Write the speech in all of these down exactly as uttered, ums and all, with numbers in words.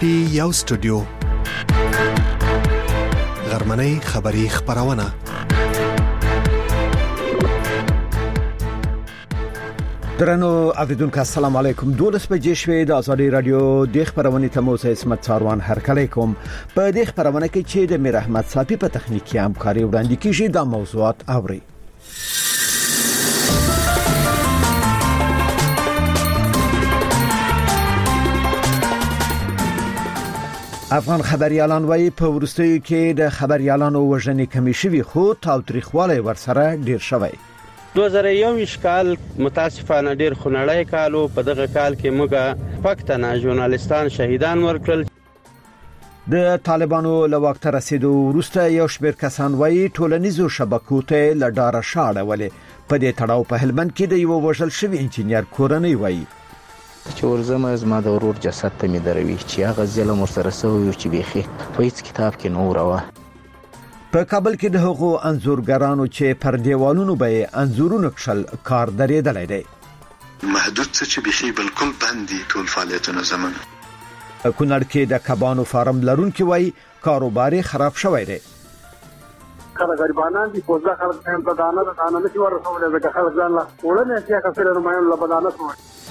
پی یو سټوډیو غرمنۍ خبری خبرونه درنو اوریدونکو السلام علیکم. دولس بجې شوې د ازادي رادیو د خبرونې تموس اسمت څاروان هرکلی کوم. په دې خبرونه کې چې د میر احمد صافي په تخنیکی همکاري وړاندې کیږي دا موضوعات اوري. افغان خبريالان وايي په ورستیو کې د خبريالانو وژنې کمی شوي خو تاوتریخوالی ورسره ډیر شوی. دو هزار و یو کال متاسفانه ډیر خونړی کالو. په دغه کال کې موږ پښتانه ژورنالستان شهیدان ورکړل. د طالبانو له وخت رسیدو وروسته یو شمېر کسان وايي ټولنیزو شبکو ته لډاره شاړه ولې په دې تړاو په هلمند کې د یو وژل شوی انجینر کورنۍ وايي چې ورزمه زما د ورور جسد ته می دروي چې هغه ظلم ورسره سوی چې بيخي په هیڅ کتاب کې نو راوه. په کابل کې د هغو انزورګرانو چې پر دیوالونو به انزورونه کشل کار درېدلای دی. محدود څه چې بيخي بالکل بندي ټول فعالیتونه زمون. کونړ کې د کبانو فارم لرونکي وای کاروبار خراب شوی دی. کله غریبانان دي پوزا خلک هم په دانه د دانه نشي ورسول د خلک ځان لا وړنه چې کافر نمایان لا بدانه شو.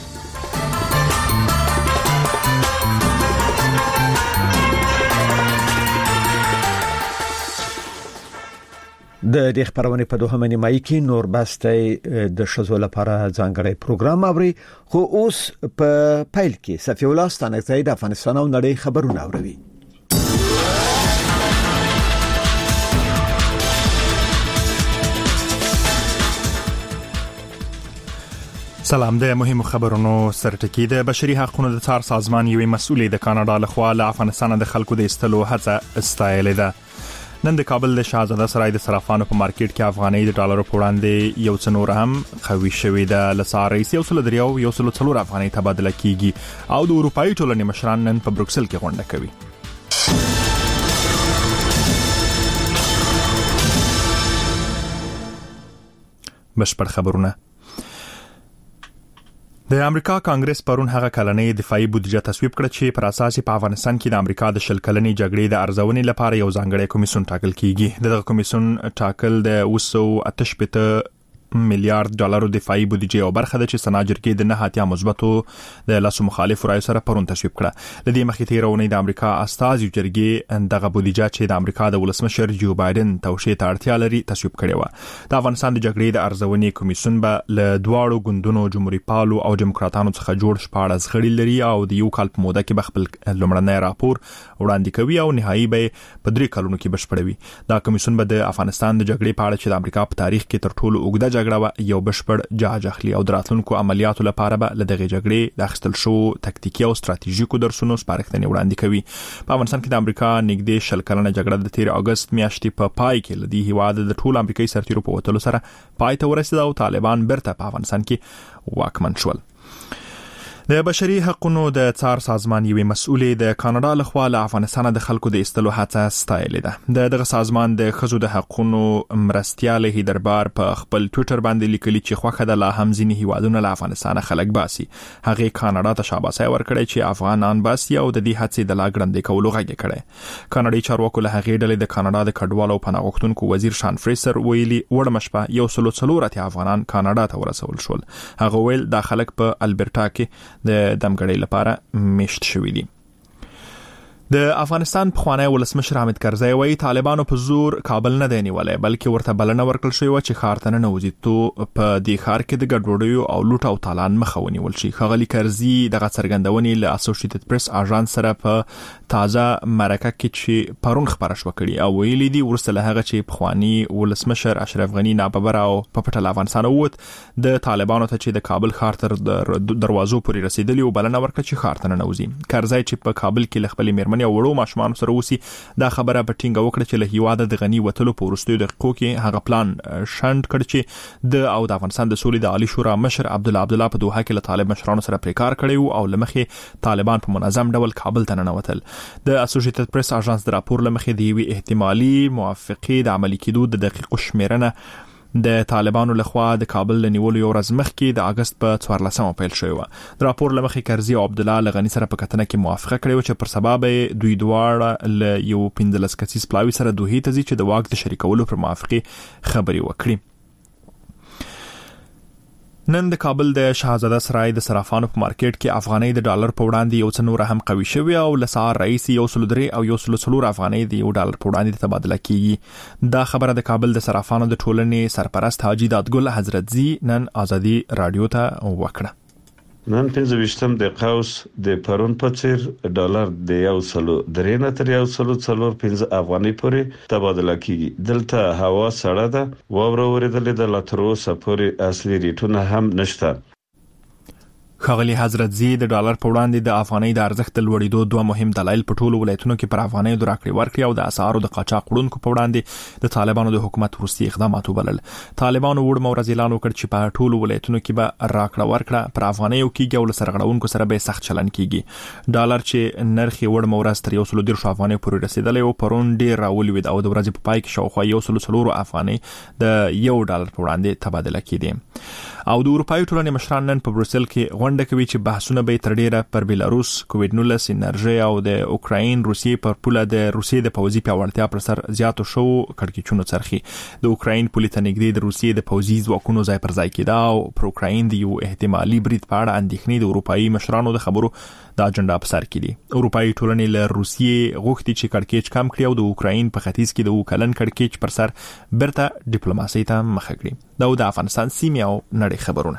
د دې خبرونه په دوهمه نیمایي کې نور بسته د شزو لپاره ځانګړی پروګرام اوري. خو اوس په پایل کې صفی الله ستانکزی د افغانستان او نړۍ خبرونه اوري. سلام. د مهمو خبرونو سرټکی د بشري حقوقو د څار سازمان یوې مسؤلې د کاناډا لخوا له افغانستان د خلکو د استلو هڅه استایلې ده. نن د کابل د شاهزاده سرای د صرافانو په مارکیټ کې افغاني د ډالرو په وړاندې یو څه نور هم خوي شوې ده. لسار رئیس یو سل دریو یو سل څلور افغاني تبادله کیږي او د اروپאי ټولنې مشران نن په بروکسل کې غونډه کوي. بشپړ خبرونه. د امریکا کانګرس پرون هغه کلنۍ دفاعي بودیجه تصویب کړه چې پر اساس په افغانستان کې د امریکا د شل کلنۍ جګړې د ارزونې لپاره یو ځانګړی کمیسیون ټاکل کیږي. دغه کمیسیون ټاکل د وسو اتشپته میلیارډ ډالرو دفاعي بودیجه او برخه د چې سناجر کې د نه هاتیا مثبتو د لاسو مخالف رای سره پرون تصویب کړه. لدې مخې تیرونې د امریکا استازي جرګې دغه بودیجه چې د امریکا د ولسمشر جو بایدن توشې ته اړتیا لري تصویب کړې و. د افغانستان د جګړې د ارزونې کمیسیون به له دواړو ګوندونو جمهوریت پالو او دیموکراتانو څخه جوړ شپاړس غړي لري او د یو کال په موده کې خپل لومړنی راپور وړاندې کوي او نهایي به په درې کلونو کې بشپړوي. دا کمیسیون به د افغانستان د جګړې په اړه چې د امریکا په تاریخ کې تر ټولو اوږده جګړه یو بشپړ جاج اخلي او دراتلونکو عملیاتو لپاره به له دغه جګړې د اخیستل شو تکتیکي او ستراتیژیکو درسونو سپارښتنې وړاندې کوي. په افغانستان کې د امریکا نږدې شل کلنه جګړه د تیر اگست میاشتې په پای کې لدی هیواد د ټول امریکایي سرتیرو په وټلو سره پای ته ورسېد او طالبان برته په افغانستان کې واکمن شول. د بشري حقوقو د څار سازمان یوې مسؤلې د کاناډا لخوا له افغانستان د خلکو د استلو هڅه ستایلې ده. د دغه سازمان د خزو د حقوقو مرستيال هیدربار په خپل ټوئیټر باندې لیکلي چې خوخه د لا هم ځینې هیوادونو له افغانستان خلک باسي. هغه کاناډا ته شاباسي ورکړي چې افغانان باسي او د دې هڅې د لا ګرندې کولو غږ کړي. کاناډي چارواکو له هغه ډلې د کاناډا د کډوالو پناه غوښتونکو وزیر شان فریسر ویلي وړمشپه یو سل څلور اتیا افغانان کاناډا ته ورسول شول. هغه ویل د خلک په البرټا کې د دمګړې لپاره میشت شوې دي. د افغانستان پخوانی ولسمشر حامد کرزی وایي طالبانو په زور کابل نه دی نیولای بلکې ورته بلنه ورکړل شوې و چې ښار ته ننوځي تو په دې ښار کې د ګډوډیو او لوټ او تالان مخه ونیول شي. ښاغلي کرزي دغه څرګندونې له اسوسییټډ پریس اژانس سره په تازه مرکه کې چې پرون خبره شو کړي او ویلي دي ورسره له هغه چې پخوانی ولسمشر اشرف غنی ناببره او په پټه افغانستان ووت د طالبانو ته چې د کابل ښار تر دروازو پورې رسیدلی او بلنه ورکړه چې ښار ته ننوځي. کرزي چې په کابل کې خپل میرمن او وړو ماشومان سره وسی دا خبره په ټینګه وکړه چې له هیواده د غنی وټلو په ورستیو دقیقو کې هغه پلان شاند کړ چې د او د افغانستان د سولې د عالی شورا مشر عبد الله عبد الله په دوحه کې له طالب مشرانو سره پریکار کړی او لمخې طالبان په منظم ډول کابل ته ننوتل. د اسوسییټډ پریس اژانس د راپور لمخې د وی احتمالي موافقې د عملي کېدو د دقیقو شمیرنه د طالبانو لخوا د کابل له نیولو یو ورځ مخکې د اگست په څوارلسمه پیل شوی و. د راپور لمخې کرزي او عبد الله لغنی سره په کتنه کې موافقه کړې و چې پر سبب دوی دواړه له یو پنځلس کسیز پلاوي سره دوه ته ځي چې د واک د شریکولو پر موافقه خبري وکړي. نن د کابل د شاهزاده سرای د صرافانو په مارکیټ کې افغانۍ د ډالر په وړاندې یو څه نور هم قوي شوی او لسار رئیس یو سل درې او یو سل څلور افغانۍ د یو ډالر په وړاندې تبادله کیږي. دا خبره د کابل د صرافانو د ټولنې سرپرست حاجی دادګل حضرتزي نن ازادي رادیو ته وکړه. نن پنځه ویشتم د قوس د پرون په څیر ډالر د یو سلو درې نه تر یو سلو څلور پنځه افغانۍ پورې تبادله کیږي. دلته هوا سړه ده، واوره ورېدلې ده، لا تر اوسه پورې اصلي ریټونه هم نشته. ښاغلي حضرتزي د ډالر په وړاندې د افغانۍ د ارزښت د لوړېدو دوه مهم دلایل په ټولو ولایتونو کې پر افغانۍ د راکړې ورکړې او د اسعارو د قاچاق وړونکو په وړاندې د طالبانو د حکومت وروستي اقدامات وبلل. طالبانو وړ مورز اعلان وکړ چې په ټولو ولایتونو کې به راکړه ورکړه پر افغانۍ او کېږي او له سرغړونکو سره به سخت چلن کیږي. ډالر چې نرخ وړ مورز تر یو سل دیرش افغانۍ پورې رسیدلی او پرون ډیر راولوید او د ورځې په پای کې شاوخوا یو سل څلور افغانۍ د یو ډالر په وړاندې تبادله کیدي. او د اروپایي ټولنې مشران نن په بروسل کې غونډه کوي چې بحثونه به تر ډیره پر بیلاروس، کووید نولس، انرژي او د اوکراین روسیې پر پوله د روسیې د پوځي پیاوړتیا پر سر زیاتو شو کړکېچونو څرخي. د اوکراین پولیس نږدې د روسیې د پوځي ځواکونو ځای پر ځای کېده او پر اوکراین د یو احتمالي برید په اړه اندېښنې د اروپایي مشرانو د خبرو د اجنډا په سر کې دي. اروپایي ټولنې له روسیې غوښتي چې کړکېچ کم کړي او د اوکراین په ختیځ کې د وکلن کړکېچ پر سر برته ډیپلوماسي ته مخه کړي. دا د افغانستان سیمه او نړۍ خبرونه.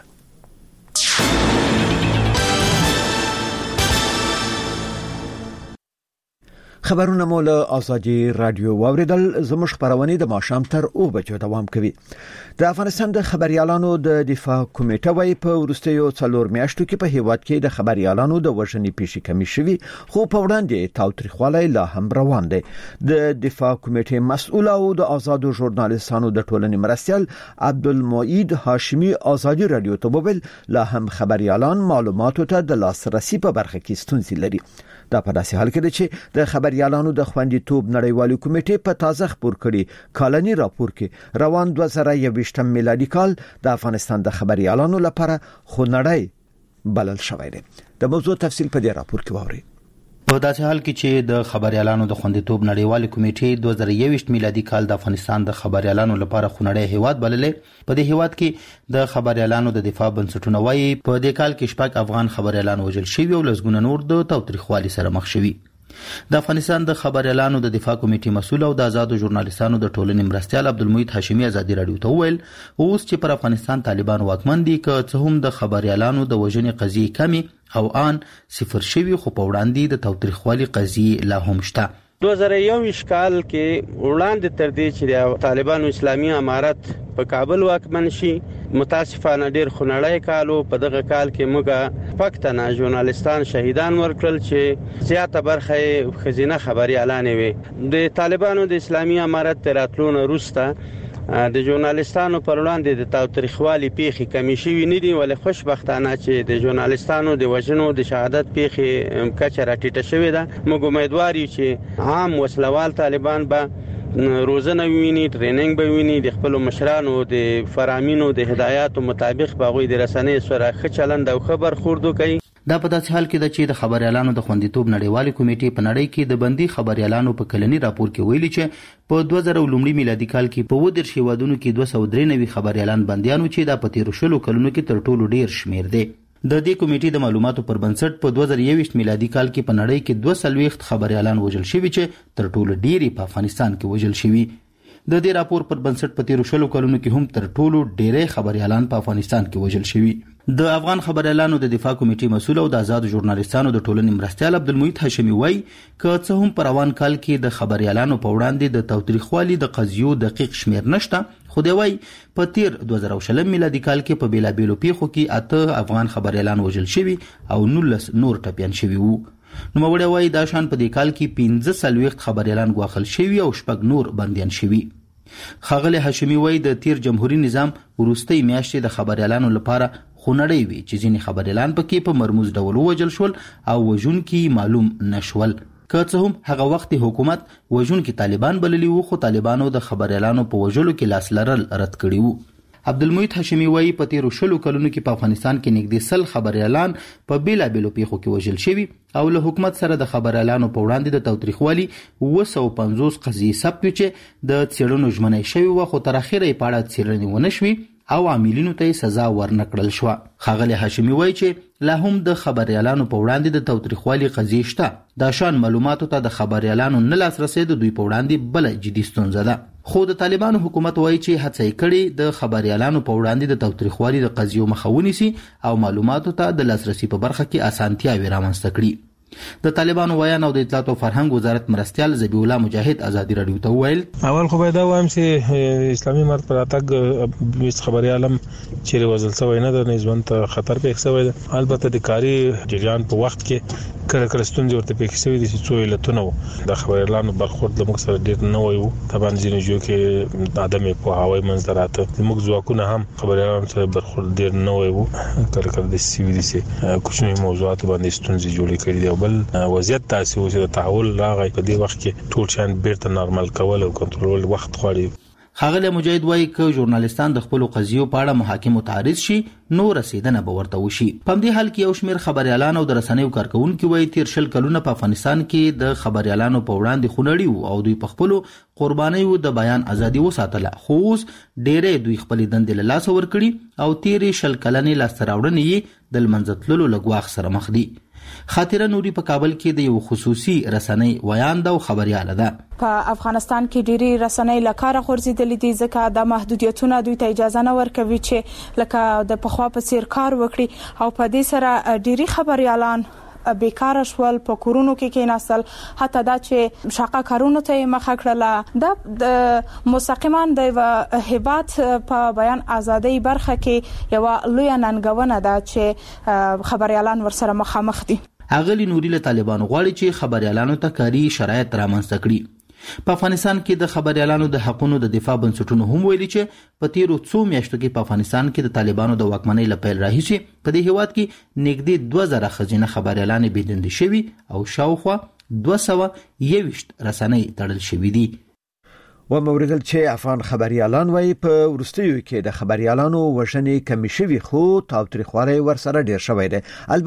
خبرونه مو له ازادي رادیو واوریدل. زموږ خبرونه د ماشام تر او بجو دوام کوي. د افغانستان د خبريالانو د دفاع کمیټه وايي په ورستیو څلور میاشتو کې په هیواد کې د خبريالانو د وژنې پیښې کمی شوي، خو په وړاندې تاوتریخوالی لا هم روان دی. د دفاع کمیټې مسؤل او د آزادو ژورنالیستانو د ټولنې مرستیال عبدالمعید هاشمی ازادي رادیو ته وویل لا هم خبريالان معلوماتو ته د لاسرسي په برخه کې ستونزې لري. دا په داسې حال کې ده چې د خبريالانو د خوندیتوب نړیوالې کمیټې په تازه خبر کړي کالني راپور کې روان دوه زره یوویشتم میلادي کال د افغانستان د خبريالانو لپاره خونړی بلل شوی دی. د موضوع تفصیل په دې راپور کې واورئ. په داسې حال کې چې د خبريالانو د خوندیتوب نړیوالې کمیټې دوه زره یوویشت میلادي کال د افغانستان د خبريالانو لپاره خونړی هیواد بللې، په دې هیواد کې د خبريالانو د دفاع بنسټونه وايي په دې کال کې شپږ افغان خبريالان وژل شوي او لسګونه نور د تاوتریخوالي سره مخ شوي. د افغانستان د خبريالانو د دفاع کمیټې مسؤل او د آزادو ژورنالیستانو د ټولنې مرستیال عبدالمعید هاشمی ازادي رادیو ته وویل اوس چې پر افغانستان طالبان واکمن دي که څه هم د خبريالانو د وژنې قضیې کمی او ان صفر شوي، خو په وړاندې د تاوتریخوالي قضیې لا هم شته. دوه زره یوویشت کال کې وړاندې تر دې چې طالبانو اسلامي امارت په کابل واکمن شي متاسفانه ډیر خونړی کالو. په دغه کال کې موږ پښتانه ژورنالیستان شهیدان ورکړل چې زیاته برخه خزینه خبري اعلان وي. د طالبانو د اسلامي امارت تراتلون روسته د ژورنالیستانو پر وړاندې د تاوتریخوالي پیښې کمی شوي نه دي، ولې خوشبختانه چې د ژورنالیستانو د وژنو د شهادت پیښې کچه راټیټه شوې ده. موږ امیدوار یو چې عام وسلوال طالبان به روزنه ویني، ټریننګ به ویني، د خپل مشرانو د فرامینو د هدایاتو مطابق باغوي د رسنۍ سره ښه چلند او خبر خوردو کوي. دا په داسې حال کې ده چې د خبريالانو د خوندیتوب نړیوالې کمیټې په نړۍ کې د بندي خبريالانو په کلني راپور کې ویلي چې په دوه زره لومړي میلادي کال کې په ودر شیوادونو کې دوه سوه درې نوي خبريالان بنديانو چې د پتیرو شلو کلونو کې تر ټولو ډیر شمیر دی. د دې کمیټې د معلوماتو پر بنسټ په دوه زره یوویشت میلادي کال کې په نړۍ کې دوه سلويخت خبريالان وژل شوي چې تر ټولو ډیری په افغانستان کې وژل شوي. د دې راپور پر بنسټ په تیرو شلو کلونو کې هم تر ټولو ډیری خبريالان په افغانستان کې وژل شوي. د افغان خبريالانو د دفاع کمیټې مسؤل او د آزادو ژورنالیستانو د ټولنې مرستیال عبدالمعید هاشمی وایي که څه هم په روان کال کې د خبريالانو په وړاندې د تاوتریخوالي د قضیو دقیق شمیر نشته، خو دی وایي په تیر دوه زره شلم میلادي کال کې په بیلابیلو پیښو کې اته افغان خبريالان وژل شوي او نولس نور ټپیان شوي وو. نوموړی وایي دا شان په دې کال کې پنځه څلوېښت خبريالان ګواښل شوي او شپږ نور بندیان شوي. ښاغلی هاشمی وایي د تیر جمهوریت نظام وروستۍ میاشتې د خبريالانو لپاره خونړی وي چې ځینې خبريالان پکې په مرموز ډول ووژل شول او وژونکي معلوم نشول. که څه هم هغه وخت حکومت وژونکي طالبان بللي وو، خو طالبانو د خبريالانو په وژلو کې لاس لرل رد کړي وو. عبدالمحیط هاشمي وایي په تیرو شلو کلونو کې په افغانستان کې نږدې سل خبريالان په بیلابېلو پیښو کې وژل شوي او له حکومت سره د خبريالانو په وړاندې د تاوتریخوالي اوه سوه پنځوس قضیې ثبت وي چې د څېړنو ژمنه شوې وه، خو تر اخره یې په اړه څېړنې ونه شوې او عاملینو ته سزا ورنکړل شو. ښاغلی هاشمي وایي چې لا هم د خبريالانو په وړاندې د تاوتریخوالي قضیې شته. دا شان معلوماتو ته د خبريالانو نه لاسرسی د دوی په وړاندې بله جدي ستونزه ده. خو د طالبانو حکومت وایي چې هڅه یې کړې د خبريالانو په وړاندې د تاوتریخوالي د قضیو مخه ونیسي او معلوماتو ته د لاسرسي په برخه کې اسانتیاوې رامنځته کړي. د طالبانو ویان او د اطلاعات او فرهنګ وزارت مرستیال ذبیح الله مجاهد ازادي رادیو ته ویل اول خو به دا وایم چې اسلامي امارت پر اتګ بیس خبريالم چې وزل سوی نه د نسبت ته خطر پېښ شوی ده. البته د کاری جریان په وخت کې کله کله ستونزې ورته پېښ شوی دي چې څو علتونه د خبريالانو برخورد له موږ سره ډېر نه وایو. طبعا ځینې جو کې عدم پوهاوی منځراته موږ ځواکونه هم خبريالانو سره برخورد ډېر نه وایو. کله کله د سیوی دي کوچني موضوعات باندې ستونزې جوړې کړې دي. بل وضعیت تاسو چې د تحول راغی په دې وخت کې ټول شان بیرته نارمل کول او کنټرول وخت غواړي. ښاغلی مجاهد وایي که ژورنالیستان د خپلو قضیو په اړه محاکمو ته عارض شي نو رسیدنه به ورته وشي. په همدې حال کې یو شمېر خبريالان او د رسنیو کارکوونکي وایي تیر شل کلونه په افغانستان کې د خبريالانو په وړاندې خونړي وو او دوی په خپلو قربانیو د بیان ازادي وساتله، خو اوس ډېری دوی خپلې دندې له لاسه ورکړي او تیرې شل کلنې لاسته راوړنې یې د لمنځه تللو له ګواښ سره مخ دي. خاطره نوري په کابل کې د یو خصوصي رسنۍ ویانده او خبرياله ده. په افغانستان کې ډېری رسنۍ له کاره غورځېدلې دي ځکه د محدودیتونه دوی ته اجازه نه ورکوي چې لکه د پخوا په څیر کار وکړي او په دې سره ډېری خبريالان بیکاره شول، په کورونو کې کېناستل، حتی دا چې شاقه کارونو ته مخه کړله. دا د مستقیما د هیبات په بیان ازادۍ برخه کې یو لوی ننګونه ده چې خبريالان ورسره مخامخ دي. اغلی نوري له طالبانو غواړي چې خبريالانو ته کاري شرایط رامنځته کړي. په افغانستان کې د خبريالانو د حقونو د دفاع بنسټونو هم ویلي چې په تیرو څو میاشتو کې په افغانستان کې د طالبانو د واکمنۍ له پیل راهیسې په دې هیواد کې نږدې دوه زره ښځینه خبريالانې بېدندې شوي او شاوخوا دوه سوه یوویشت رسنۍ تړل شوي دي. و موردل چې افغان خبريالان وایي په ورستیو کې د خبريالانو وژنې کمی شوي خو تاوتریخوالي ورسره ډیر شوی دی.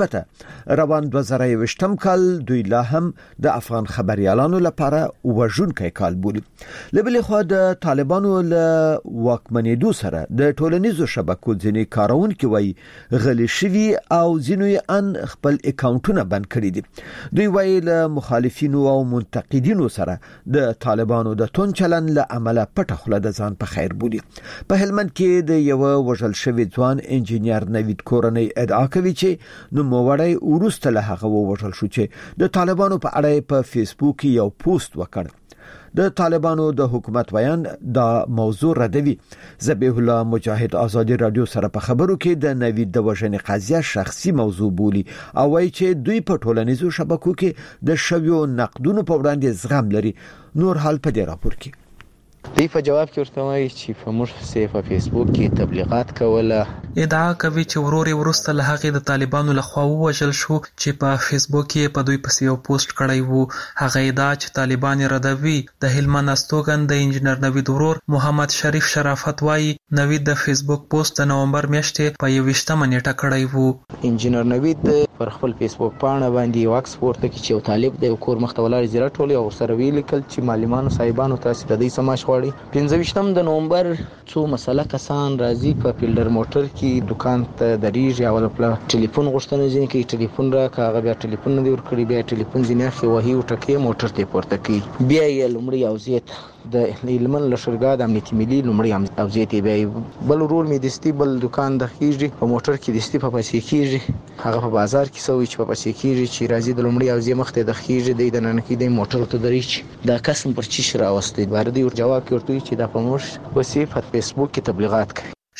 البته روان دوه زره یوویشتم کال دوی لا هم د افغان خبريالانو لپاره وژونکی کال بولي. لبلې خو د طالبانو له واکمنېدو سره د ټولنیزو شبکو ځینې کارونکي وایي غلي شوي او ځینو یې ان خپل اکاونټونه بند کړي دي. دوی وایي له مخالفینو او منتقدینو سره د طالبانو د تون چلن له عمله پټه خوله د ځان په خیر بولي. په هلمند کې د یو وژل شوی ځوان انجینیر نوید کورنۍ ادعا کوي چې نو موړی ورسته له هغه وژل شو چې د طالبانو په اړه په فیسبوک یو پوسټ وکړ. د طالبانو د حکومت بیان دا موضوع ردوي. ذبیح الله مجاهد ازادي رادیو سره په خبرو کې د نوید د وژنې قضیه شخصي موضوع بولي او وايي چې دوی په ټولنیزو شبکو کې د شویو نقدونو په وړاندې زغم لري. نور حال په دې راپور کې دی په جواب کې ورته وایي چې په موږ سه په فیسبوک کې تبلیغات کوله. ادعا کوي چې ورور ورسته له هغه د طالبانو لخوا وژل شو چې په فیسبوک کې په دوی پسې یو پوسټ کړی وو. هغه ادعا چې طالبان ردوي. د هلمند استوګن د انجینر نوید ورور محمد شریف شرافت وایي نوید د فیسبوک پوسټ د نومبر میاشتې په یوویشتمه نیټه کړی وو. انجینر نوید پر خپل فیسبوک پاڼه باندې یو عکس پورته کړ چې یو طالب د کور مخ ته ولاړ زیرا ټولې او سره ویل کل چې معلمانو صاحبانو تاسو د دې سماش غواړي. پنځه ویشتم د نومبر څو مسله کسان راځي په فیلډر موټر کې دکان ته دریږي او خپل ټلیفون غوښتنه ځینې کوي ټلیفون را کاغه بیا ټلیفون نه دی ورکړي بیا ټلیفون ځینې خو وਹੀ وټکي موټر ته پورته کوي. بیا یې لمړی او زیات د هلمند لشرګا د امنیتي ملي لمړی او زیات بیا بل ورور می دستی بل دکان د خېږي په موټر کې دستی په پاسې کېږي هغه په بازار کې سوي چې په پاسې کېږي چې راځي د لمړی او زیات مخته د خېږي د نن کې د موټر ته دریږي دا قسم پر چی شراوستي باندې ور جواب ورته چې دا په موږ وسی په فیسبوک کې تبلیغات کوي.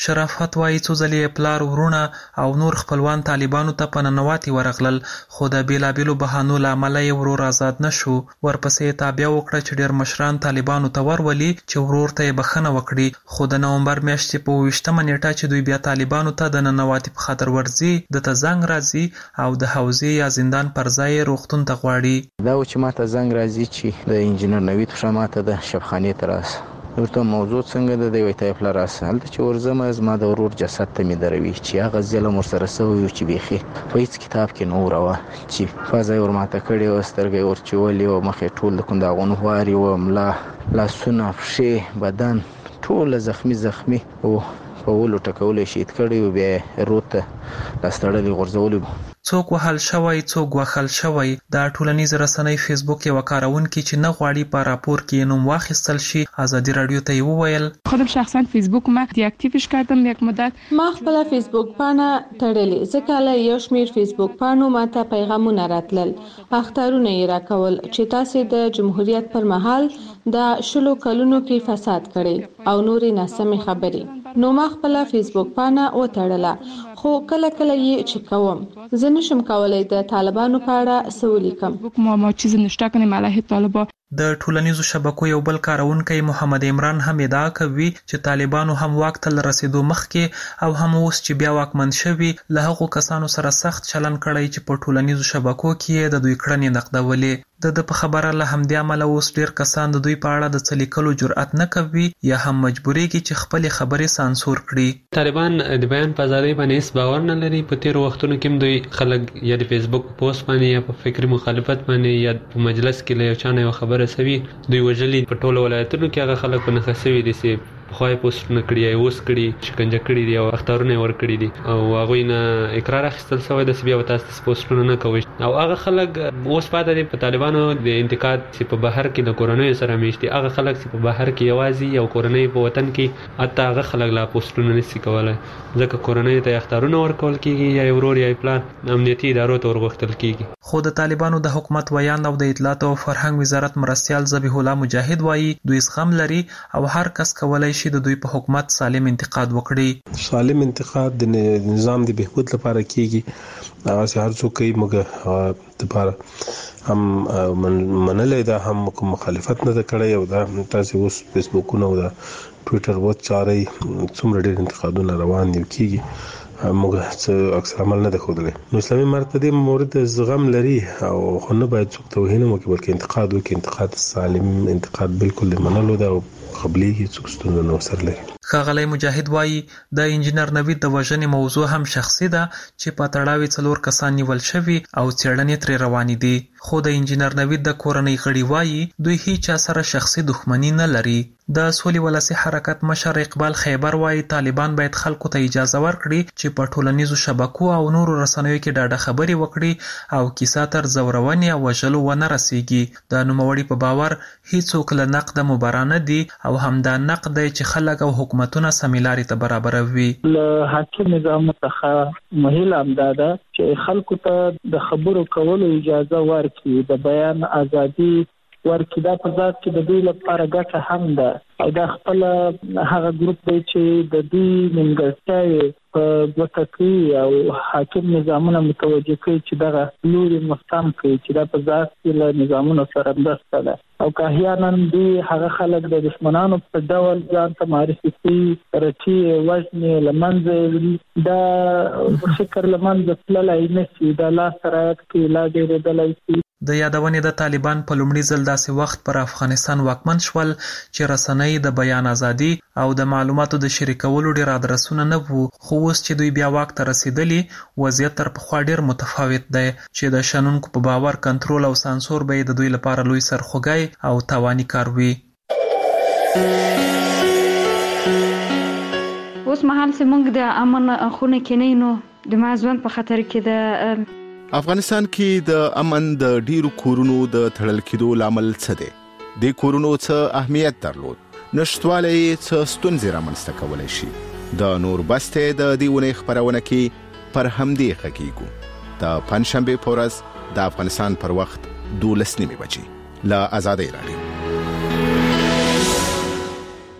شرافت وایي څو ځلې پلار ورونه او نور خپلوان طالبانو ته په ننواتي ورغلل، خو د بیلابیلو بهانو له امله یې ورور آزاد نشو. ورپسې تابع وکړه چې ډېر مشران طالبانو ته ورولي چې ورور ته یې بخښنه وکړي، خو د نومبر میاشتې په اوویشتمه نیټه چې دوی بیا طالبانو ته د ننواتي په خاطر ورځي، د ته زنګ راځي او د حوزې یا زندان پر ځای روغتون ته غواړي. دا چې ماته زنګ راځي چې د انجینر نوید شماته د شفخانې ته راسه، ورته موضوع څنګه ده دی وایي ته یې پلار راسه. هلته چې ورځم زما د ورور جسد ته مې دروي چې هغه ظلم ورسره سوی و چې بیخي په هېڅ کتاب کې نه وروه، چې پزه یې ورماته کړې وه، سترګه یې ورچولې وه، مخ یې ټول د کنداغونو خوارې وه، ملا، لاسونه، پښې، بدن ټوله زخمي زخمي و، په ولو ټکولو یې شهید کړی و، بیا یې رود ته لاس تړلې غورځولي وو. څوک وهل شوی څوک وهل شوی. دا ټولنیز رسنۍ فیسبوک یو کارونکي چې نه غواړي په راپور کې نوم واخیستل شي ازادي رادیو ته وویل خودم شخصا فیسبوک ما دیاکتیوش کردم یک مدت. ما خپل فیسبوک پاڼه تړلې، ځکه له یو شمېر فیسبوک پاڼو ماته پیغامونه راتلل، اخطارونه یې راکول چې تاسو د جمهوریت پر مهال د شلو کلونو کې فساد کړي او نورې ناسمې خبرې. نو ما خپل فیسبوک پاڼه وتړله، خو کله کله یې چې کوم زه نشم کولای د طالبانو په اړه څه ولیکم. ما ما چیز نشته کنیم علیه طالبان. د ټولنیزو شبکو یو بل کارونکی محمد عمران هم ادعا کوي چې طالبانو هم واک ته رسیدو مخکې او هم اوس چې بیا واکمن شوي له هغو کسانو سره سخت چلن کړی چې په ټولنیزو شبکو کې د دوی کړنې نقدولې. د د په خبره له همدې امله اوس ډیر کسان د دوی په اړه د څه لیکلو جرأت نه کوي یا هم مجبوریږي چې خپلې خبرې سانسور کړي. طالبان د بیان په ازادۍ باندې هیڅ باور نه لري. په تیرو وختونو کې هم دوی خلک یا د فیسبوک پوسټ باندې یا په فکري مخالفت باندې یا په مجلس کې له یو چا نه یو خبره سوي دوی وژلي. په ټولو ولایتونو کې هغه خلک په نښه سوي دي چې پخوای پوسټونه کړي یا اوس کړي، شکنجه کړي دي او اخطارونه یې ورکړي دي او هغوی نه اقرار اخیستل سوی ده چې بیا به تاسو داسې پوسټونه نه کوئ. او هغه خلک اوس پاته دي په طالبانو د انتقاد چې په بهر کې د کورنیو سره میشت دي. هغه خلک چې په بهر کې یوازې یو کورنۍ په وطن کې حتی هغه خلک لا پوسټونه نشي کولی، ځکه کورنیو ته اخطارونه ورکول کېږي یا ورور یا پلان امنیتي ادارو ته ورغوښتل کېږي. خو د طالبانو د حکومت ویان او د اطلاعات او فرهنګ وزارت مرستیال ذبیح الله مجاهد وایي دوی زغم لري او هر کس کولای شي د دوی په حکومت سالم انتقاد وکړي. سالم انتقاد د نظام د بهبود لپاره کیږي، هغه هر څوک کوي، موږ لپاره هم منلې ده، هم مخالفت نه کړی او دا تاسو اوس فیسبوکونه او دا ټوئیټر وڅ چاري څومره ډېر انتقادونه روان دي کیږي، موږ څه اکثر عمل نه خوړلې. نو اسلامي امارت په دې مورد زغم لري او خو نه باید څوک توهین وکړي، بلکې انتقاد وکړي. انتقاد سالم انتقاد بالکل منلو ده او قبليږي، څوک ستونزه نه سره لري. ښاغلی مجاهد وایي د انجینر نوید د وژنې موضوع هم شخصي ده چې په تړاو څلور کسان نیول شوي او څېړنې ترې روانې دي. خو د انجینر نوید د کورنۍ غړي وایي دوی هیڅ چا سره شخصي دښمني نه لري. د سولې ولسي حرکت مشر اقبال خیبر وایي طالبان باید خلکو ته اجازه ورکړي چې په ټولنیزو شبکو او نورو رسنیو کې ډاډه خبرې وکړي او کیسه تر زورونې او وژلو ونه رسیږي. د نوموړي په باور هیڅوک له نقد مبرا نه دي او همدا نقد دی چې خلک او حکومتونه سمې لارې ته برابروي. له حاکم نظام څخه مهیل امدا ده چې خلکو ته د خبرو کولو اجازه ورکړي، د بیان ازادي ورکړي. دا په ذات کې د دوی لپاره ګټه هم ده او دا خپل هغه ګروپ دی چې د دوی نیمګړتیاوې په ګوته کوي او حاکم نظامونه متوجه کوي چې دغه لوري مستم کوي چې دا په ذات کې له نظامونو سره مرسته ده او که احیانا دوی هغه خلک د دشمنانو په ډول ځان ته معرفي کوي، رټي، وژني، له منځه دا فکر له منځه تللی نه شي، دا لاس رعایت کوي، لا ډېرېدلی شي. د یادونې د طالبان په لومړي ځل داسې وخت پر افغانستان واکمن شول چې رسنۍ د بیان ازادي او د معلوماتو د شریکولو ډېر ادرسونه نه وو. خو اوس چې دوی بیا واک ته رسیدلي وضعیت تر پخوا ډېر متفاوت دی چې د شنونکو په باور کنټرول او سانسور به د دوی لپاره لوی سرخوږی او تاواني کار وي. اوس مهال چې موږ د امن خونه کې نه نو د مازون په خطر کې د افغانستان کې د امن د ډیرو کورونو د تړل کېدو لامل څه دی؟ د کورونو څه اهمیت درلود؟ نشټوالی څه ستونزې رامنځته کولی شي؟ د نور بستې د دې ونې خپرونه کې پر همدې غږیږو. د پنجشنبې په ورځ د افغانستان پر وخت دولس نیمې بجې له ازادۍ رادیو.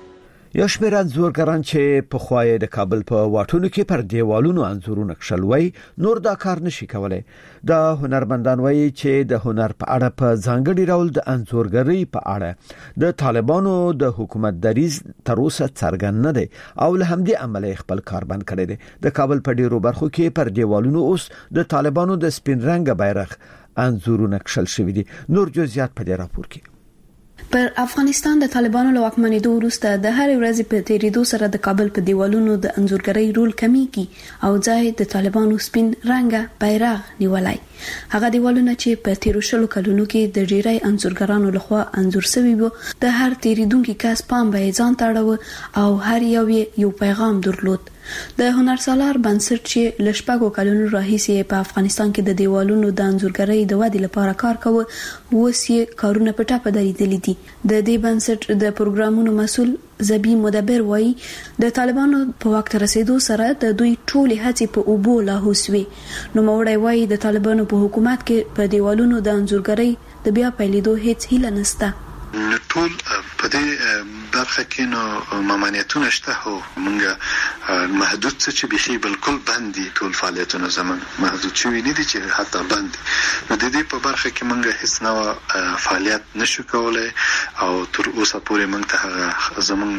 یو شمېر انځورګران چې په خوای د کابل په واټونو کې پر دیوالونو انځورونه کښلوي نور دا کار نشي کولای. دا هنرمندان وایي چې د هنر په اړه په ځانګړي ډول د انځورګرۍ په اړه د طالبانو د حکومت دریځ تر اوسه څرګند نه دی او له همدې امله خپل کار بند کړی دی. د کابل په ډیرو برخو کې پر دیوالونو اوس د طالبانو د سپین رنګ بیرغ انځورونه کښل شوی دي. نور جزئیات په دې راپور کې. پر افغانستان د طالبانو له واکمنېدو وروسته د هر ورځې په تیریدو سره د کابل په دیوالونو د انځورګرۍ رول کمیږي او ځای د طالبانو سپین رنګه بیرغ نیولای. هغه دیوالونه چې په تیرو شلو کلونو کې د ډیری انځورګرانو لخوا انځور شوي وو د هر تیریدونکو کس پام به ځان تاړو او هر یو یو پیغام درلود. د هنرسالار بنسټ چې لشپاګو کلونو راهیسې په افغانستان کې د دیوالونو د انځورګرۍ د ودې لپاره کار کوي اوس یې کارونه په ټاپه درېدلي دي. د دې بنسټ د پروګرامونو مسؤل زبی مدبر وایي د طالبانو په وخت رسیدو سره د دوی ټولې هڅې په اوبو لاهو سوې. نو موړی وایي د طالبانو په حکومت کې په دیوالونو د انځورګرۍ د بیا پیلېدو هیڅ هیله نشته. ټول په دې برخه کې نو ممانعتونه شته او موږ محدود څه چې بيخي بالکل باندې ټول فعالیتونه زمون محدود شوی نه دي چې حتی باندې نو د دې په برخه کې موږ هیڅ نوع فعالیت نشو کولای او تر اوسه پورې موږ ته زمون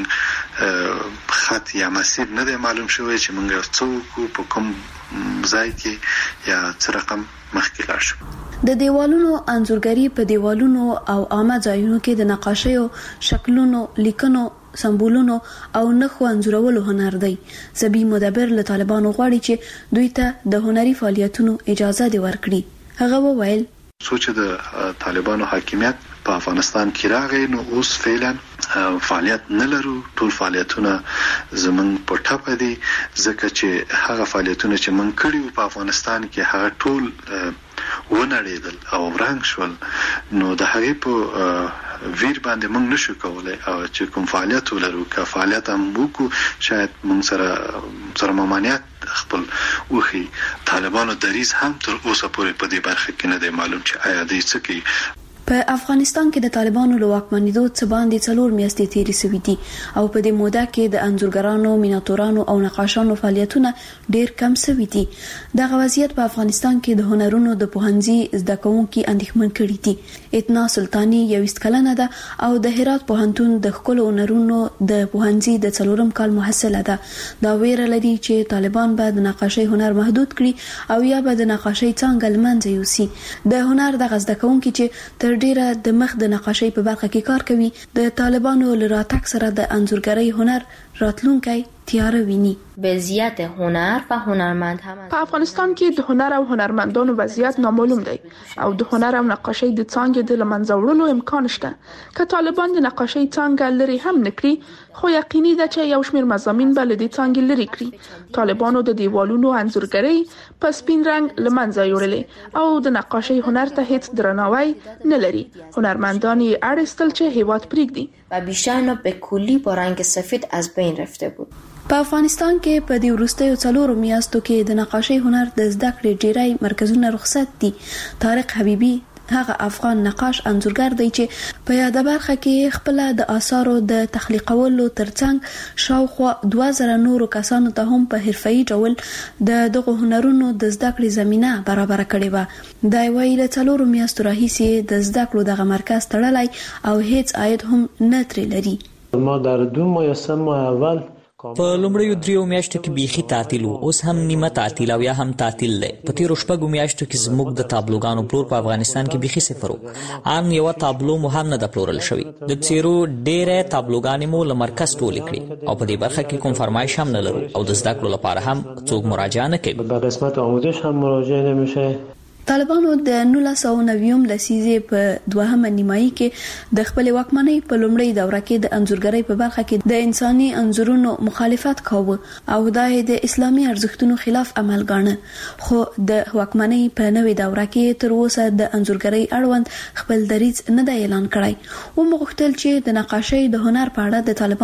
خط یا مسیر نه دی معلوم شوی چې موږ څوک په کوم ځای کې یا څه رقم مخکې لاړ شو. د دیوالونو انځورګری په دیوالونو او عامه ځایونو کې د نقاشیو، شکلونو، لیکنو، سمبولونو او نښو انځورولو هنر دی. زبی مدبر له طالبانو غواړي چې دوی ته د هنري فعالیتونو اجازه دی ورکړي. هغه وویل سوچ د طالبانو حاکمیت په افغانستان کې راغی نو اوس فعلا فعالیت نه لرو. ټول فعالیتونه زمون په ټاپه دي ځکه چې هغه فعالیتونه چې من کړیو په افغانستان کې هغه ټول ونړیدل او ورنګ شول. نو د هغې په ویر باندې موږ نشو کولای او چې کوم فعالیت ولرو که فعالیت هم وکړو شاید موږ سره سره ممانعت خپل وخی. طالبانو دریځ هم تر اوسه پورې په دې برخه کې نه دی معلوم چې آیا دوی څه کوي. په افغانستان کې د طالبانو له واکمنېدو څخه باندې څلور میاشتې تیرې شوې دي او په دې موده کې د انځورګرانو، میناتورانو او نقاشانو فعالیتونه ډېر کم شوي دي. دغه وضعیت په افغانستان کې د هنرونو د پوهنځي زده کوونکي اندېښمن کړي دي. اتنا سلطانی یویشت کلنه ده او د هرات پوهنتون د ښکلو هنرونو د پوهنځي د څلورم کال محصله ده. دا ویره لري چې طالبان به د نقاشۍ هنر محدود کړي او یا به د نقاشۍ څانګه له منځه یوسي. د هنر دغه زده کوونکي چې تر ډیره د مخ د نقاشۍ په برخه کې کار کوي د طالبانو له راتګ سره د انځورګرۍ هنر راتلونکی تیاره ویني. وضعیت هنر و هنرمند هم په افغانستان کې د هنر او هنرمندانو وضعیت نامعلوم دی او د هنر او نقاشۍ د څانګې د لمنځه وړلو امکان شته. که طالبان د نقاشۍ څانګه لري هم نکړي خو یقیني ده چې یو شمېر مضامین به له دې څانګې لري کړي. طالبانو د دیوالونو انځورګرۍ په سپین رنګ لمنځه وړلې او د نقاشۍ هنر ته هیڅ درناوی نه لري. هنرمندان یې اړ ایستل چې هیواد پرېږدي و بیشتر به کلی با رنگ سفید از بین رفته بود. په افغانستان کې په دې وروستیو څلورو میاشتو کې د نقاشۍ هنر د زده کړې ډیری مرکزونه رخصت دي. طارق حبیبي هغه افغان نقاش انځورګر دی چې په یاده برخه کې خپل د آثارو د تخلیقولو ترڅنګ شاوخوا دوه زره نورو کسانو ته هم په حرفه‌ای ډول د دغه هنرونو د زده کړې زمينه برابر کړې و. دا ویل له څلورو میاشتو راهیسې د زده کړو دغه مرکز تړلای او هیڅ عاید هم نه ترې لري. ما در دو ماه یا سه ماه اول په لومړیو دریو میاشتو کې بیخي تعطیل وو، اوس هم نیمه تعطیل او یا هم تعطیل دی. په تیرو شپږو میاشتو کې زموږ د تابلوګانو پلور په افغانستان کې بیخي صفر وو. ان یو تابلو مو هم نه د پلورل شوی. د څیرو ډېرې تابلوګانې مو له مرکز ټولې کړې او په دې برخه کې کوم فرمایش هم نه لرو او د زده کړو لپاره هم څوک مراجعه نه کوي. به قسمت آموزش هم مراجعه نمیشه. طالبانو د نولس سوه نوي لسیزې په دوهمه نیمایي کې د خپل واکمنۍ په لومړۍ دوره کې د انځورګرۍ په برخه کې د انساني انځورونو مخالفت کاوه او دا د اسلامي ارزښتونو خلاف عمل ګاڼه. خو د واکمنۍ په نوې دوره کې تر اوسه د انځورګرۍ اړوند خپل دریځ نه دی اعلان کړی. و مغوښتل چې د نقاشۍ د هنر په اړه د طالبانو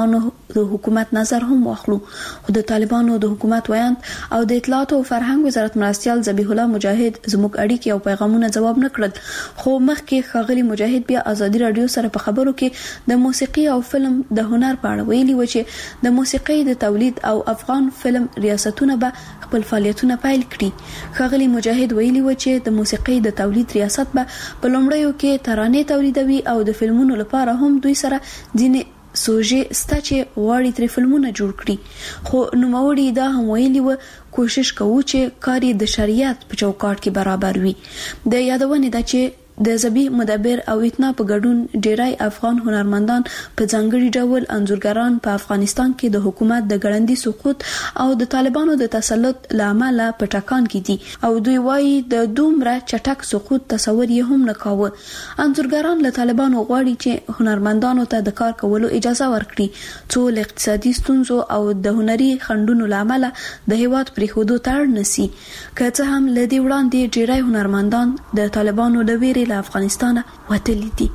د حکومت نظر هم واخلو. خو د طالبانو د حکومت ویاند او د اطلاعات او فرهنګ وزارت مرستيال ذبیح الله مجاهد زموږ اړیکې او پیغامونه جواب نه کړل. خو مخکې ښاغلي مجاهد بیا ازادي رادیو سره په خبرو کې د موسیقي او فلم د هنر په اړه ویلي و چې د موسیقي د تولید او افغان فلم ریاستونه به خپل فعالیتونه پیل کړي. ښاغلي مجاهد ویلي و چې د موسیقي د تولید ریاست به په لومړیو کې ترانې تولیدوي او د فلمونو لپاره هم دوی سره ځینې سوژې ستا چې غواړي ترې فلمونه جوړ کړي. خو نوموړي دا هم ویلي و کوشش کوو چې کار د شریعت په چوکاټ کې برابر وي. د یادونې ده چې د ذبیح مدبر او اتنا په ګډون ډیری افغان هنرمندان په ځانګړي ډول انځورګران په افغانستان کې د حکومت د ګړندي سقوط او د طالبانو د تسلط لامل په ټکان کې دي او دوی وايي د دومره چټک سقوط تصور یې هم نه کاوه. انځورګران له طالبانو غواړي چې هنرمندانو ته د کار کولو اجازه ورکړي څو له اقتصادي ستونزو او د هنري خنډونو لامل د هیواد پریښودو تړ نسی. که څه هم له دې وړاندې ډیری هنرمندان د طالبانو له ویرې له افغانستان وتلي دي.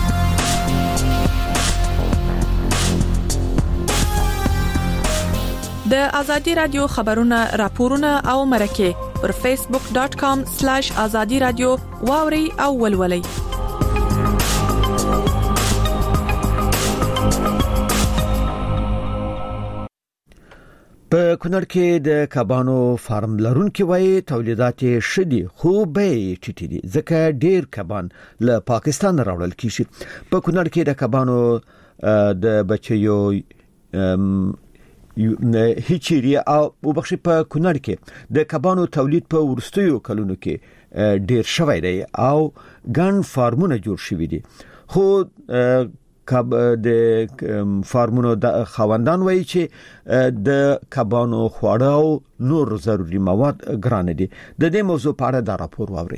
د ازادي رادیو خبرونه راپورونه او مرکه پر فیسبوک ډاټ کام سلیش ازادي رادیو واوري او ولولي. په کونړ کې د کبانو فارم لرونکي وایي تولیدات شدي خو به ټیټي دي ځکه ډیر کبان له پاکستان راوړل کیږي. په کونړ کې د کبانو د بچیو هیچيري او وبخښي په کونړ کې د کبانو تولید په ورستیو کلونو کې ډیر شوی دی او ګن فارمونه جوړ شوي دي. خو کب د فارمونو د خوندان وایي چې د کبانو خواړه او نور ضروري مواد ګران دي. د دې موضوع په اړه دا راپور واوري.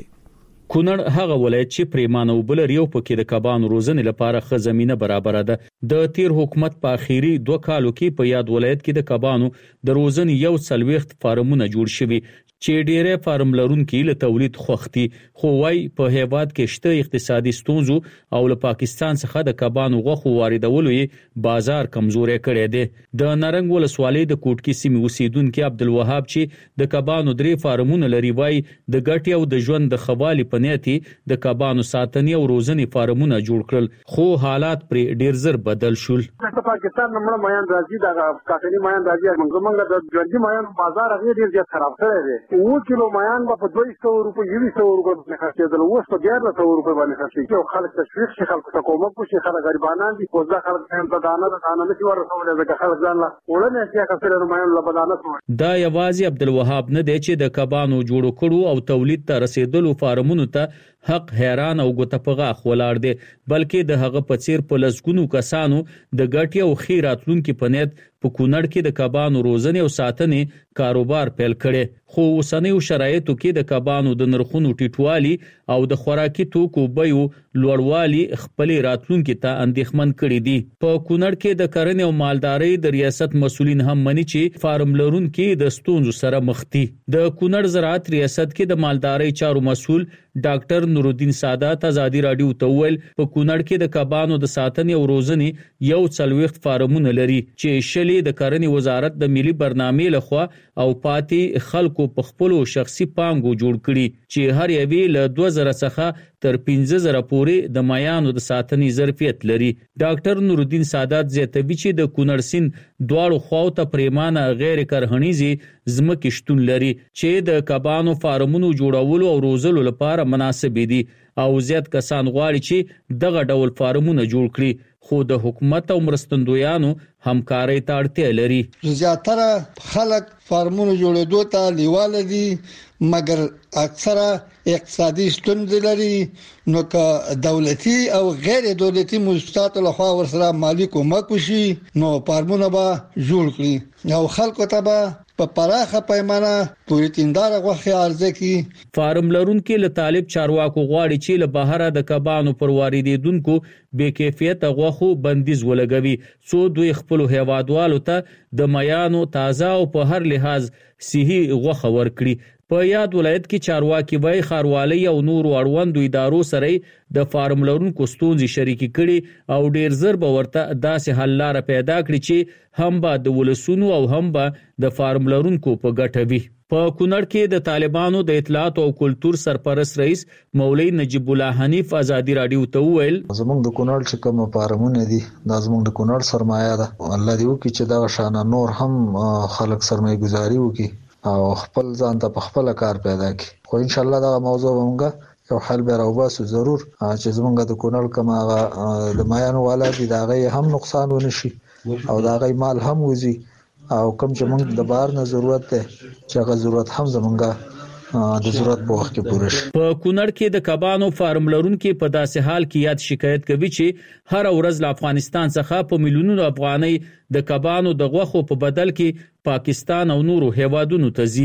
کونړ هغه ولایت چې پریمانه وبلر یو پکې د کبانو روزنې لپاره ښه زمينه برابر ده. د تیر حکومت په اخیری دوه کالو کې په یاد ولایت کې د کبانو د روزنې یو څلويخت فارمونه جوړ شوي چې ډېرې فارم لرونکي له تولید خوختي. خو وايي په هیواد کې شته اقتصادي ستونزو او له پاکستان څخه د کبانو غوښو واردولو یې بازار کمزوري کړی دی. د نارنګ ولسوالۍ د کوټکی سیمې اوسیدونکو عبدالوهاب چې د کبانو درې فارمونه لري وايي د ګټې او د ژوند د خوالي په نیت د کبانو ساتنې او روزنې فارمونه جوړ کړل. خو حالات پر ډیر زر بدل شول. پاکستان نمبر میان راځي دا کاټنی میان راځي موږ موږ د ژوندۍ میان بازار هغه ډیر زیات خراب کړی دی. و کیلو میان په دوه سوه روپۍ یو سوه روپۍ باندې خرڅېدل اوس په ډیر سوه روپۍ باندې خرڅېږي او خلک تشویق شي خلکو ته کومک وشي خلک غریبانان دي اوس دا خلک هم ته دانه دانه نشي ورسولای ځکه خلک ځان لا وړنه چې کثر میان لا بدانه سو. دا یوازې عبدالوهاب نه دی چې د کبانو جوړو کړو او تولید ته رسیدلو فارمونو ته حق حیران او ګوته په غاخ ولاړ دي بلکې د هغه په څیر په لسګونو کسانو د ګټي او خیراتلونکو په نیت په کونړ کې د کبانو روزنې او ساتنې کاروبار پیل کړي. خو اوسنیو شرایطو کې د کبانو د نرخونو ټیټوالي او د خوراکي توکو بیو لوړوالي خپل راتلونکو ته اندېښمن کړي دي. په کونړ کې د کرنې او مالدارۍ د ریاست مسولین هم مني چې فارم لرونکو د ستونزو سره مخ دي. د کونړ زراعت ریاست کې د مالدارۍ چارو مسول ډاکټر نورالدین سادات ازادي رادیو ته ویل په کونړ کې د کبانو د ساتنې او روزنې یو څلويخت فارمونه لري چې شلې د کرنې وزارت د ملي برنامې لخوا او پاتې خلکو په خپل شخصي پانګو جوړ کړي چې هر یوی له دوه زره څخه تر پنځه زره پورې د میانو د ساتنې ظرفیت لري. ډاکټر نورالدین سادات زیاتوي چې د کونړ سیند دواړو خواو ته پریمانه غیر کرهنیزي ځمکې شتون لري چې د کبانو فارمونو جوړولو او روزلو لپاره مناسب دي او زیات کسان غواړي چې دغه ډول فارمونه جوړ کړي. خو د حکومت او مرستندویانو همکارۍ ته اړتیا لري. زیاتره خلک فارمونو جوړېدو ته لیواله دي مګر اکثره اقتصادي ستونزې لري نو که دولتي او غیر دولتي مؤسساتو لخوا ورسره مالی کومک وشي نو فارمونه به جوړ کړي او خلکو ته به په پراخه پیمانه پروتیندار غوښه عرضه کی. فارم لرونکو له طالب چارواکو غواړي چې له بهره د کبانو پر واردېدونکو بې کیفیت غوښو بندیز ولګوي څو دوی خپل هیوادوالو ته د میانو تازه او په هر لحاظ صحي غوښه ورکړي. په یاد ولایت کې چارواکي وای خاروالي او نور اړوندو ادارو سره د فارم لرونکو ستونزې شریکي کړي او ډیر زر به ورته داسې حل لار پیدا کړي چې هم به د ولسونو او هم به د فارم لرونکو په ګټه وي. په کونړ کې د طالبانو د اطلاعات او کلچر سرپرست رئیس مولوی نجیب الله حنیف ازادي رادیو ته وویل زموږ د کونړ چې کوم فارمونه دي دا زموږ د کونړ سرمایه ده. الله دې وکړي چې دا شانه نور هم خلک سرمایه گزاري وکړي او خپل ځان ته په خپل کار پیدا کړي. خو ان شاء الله دا موضوع موږ یو حل به راوباسو ضرور چې زمونږ د کونړ کومه د مایانو والا دي دا غي هم نقصان ونشي او دا غي مال هم وزي او کوم چې موږ د بار نه ضرورت ده چې هغه ضرورت هم زمونږ د ضرورت په وخت کې پوره شي. په کونړ کې د کبانو فارم لرونکو په داسې حال کې یاد شکایت کوي چې هر ورځ له افغانستان څخه په میلیونونو افغانۍ د کبانو د غوښو په بدل کې پاکستان او نورو هیوادونو ته ځي.